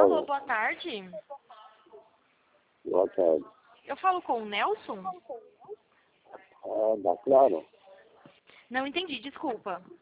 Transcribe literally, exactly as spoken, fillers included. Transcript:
Alô, boa tarde. Boa tarde. Eu falo com o Nelson? Ah, dá claro. Não entendi, desculpa.